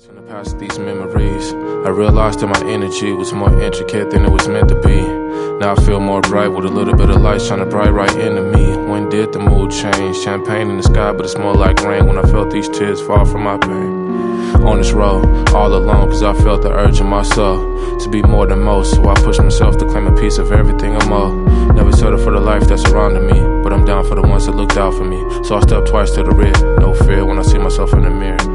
In the past, these memories, I realized that my energy was more intricate than it was meant to be. Now I feel more bright with a little bit of light shining bright right into me. When did the mood change? Champagne in the sky, but it's more like rain when I felt these tears fall from my pain. On this road, all alone, cause I felt the urge in my soul to be more than most, so I pushed myself to claim a piece of everything I'm owed. Never settled for the life that's surrounding me, but I'm down for the ones that looked out for me. So I stepped twice to the rear, no fear when I see myself in the mirror.